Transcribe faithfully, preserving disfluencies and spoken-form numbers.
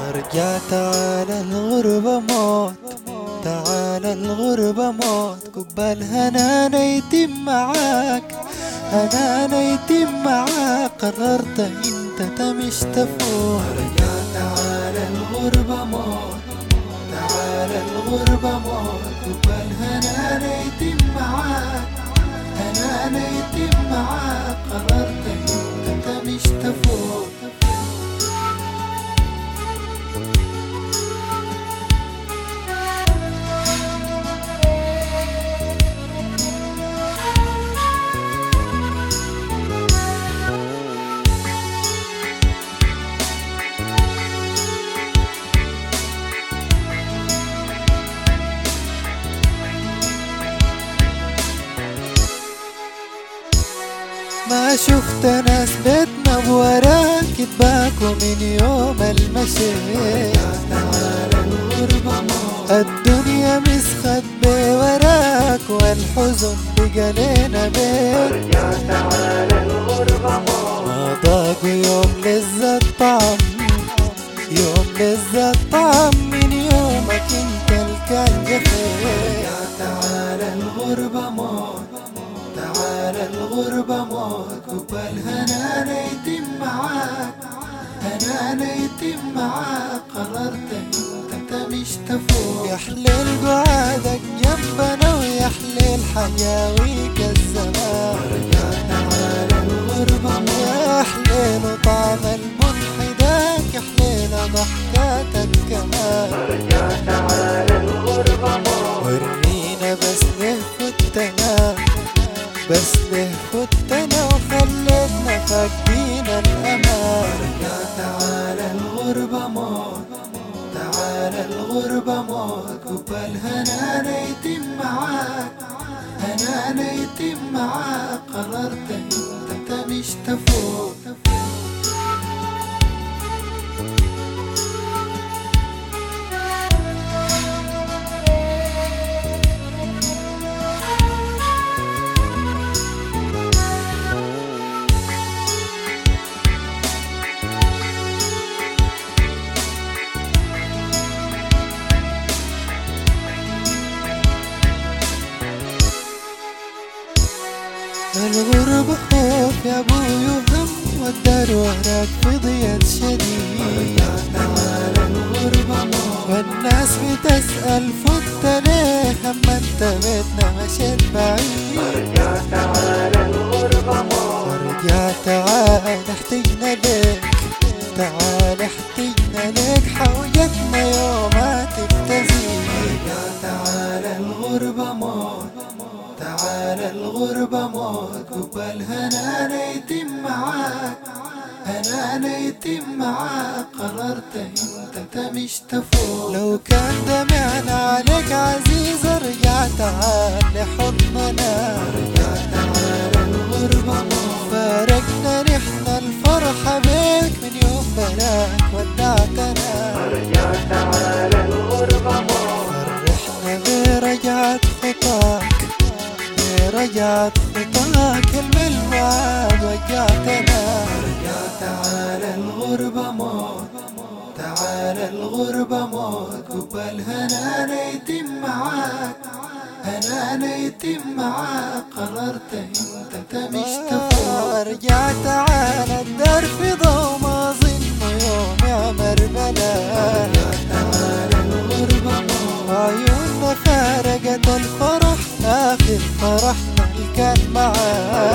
ارجع تعالى الغربة موت، تعالى الغربة موت، قبل هنانا يتم معاك، هنانا يتم معاك، قررت انت تمش تفوت. ارجع تعالى الغربة موت، تعالى الغربة موت، قبل هنانا يتم معاك، هنانا يتم معاك، قررت انت تمش تفوت. ما شفت ناس بيتنا بوراك يتباكوا من يوم المشي. الدنيا مسخت بوراك والحزن بقى لينا بيت. ما ضاق يوم لذة طعم، يوم لذة طعم من يومك انت الكان جفيت. تعالى الغربة موت، تعالى الغربة موت، قبل هنانا يتم معاك، هنانا يتم معاك، قررت انت تمش تفوق. يا حليل قعادك جنبنا ويا حليل حياويك الزمان. تعالى الغربة موت، يا حليل طعم المنحداك، يا حليل ضحكاتك كمان. تعالى الغربة موت، ورينا بس ليه فتنا، بس ليه فتنا وخلتنا فاقدين الأمان. تعالى الغربة موت، تعالى الغربة موت، قبل هنانا يتم معاك، هنانا يتم معاك، قررت انت تمش تفوق. الغربة خوف يا ابوي وهم، والدار وراك في ضياء شديد. والناس بتسأل فت ليه اما انت بيتنا مشيت بعيد. ارجع تعال احتجنا ليك، تعال احتجنا ليك، حوجتنا يومات بتزيد. تعالى الغربة موت، تعالى الغربة موت، قبل هنانا يتم معاك، هنانا يتم معاك، قررت انت تمش تفوق. لو كان دمعنا عليك عزيز ارجع تعال لحضننا. تعالى الغربة موت، فارقنا نحن الفرحة بيك من يوم بلاك ودعتنا. تعالى الغربة موت، فرحنا برجعة خطاك، رجعت خطاك الملوعد وجعتنا. تعالى الغربة موت، تعالى الغربة موت، قبل هنانا يتم معاك، هنانا يتم معاك، قررت انت تمش تفوق. ارجع تعالى الدار في ضوء ما ظن يوم يعمر بلا. تعالى الغربة موت، عيوننا فارقت الفرح، آخر فرحنا اللي كان معاك.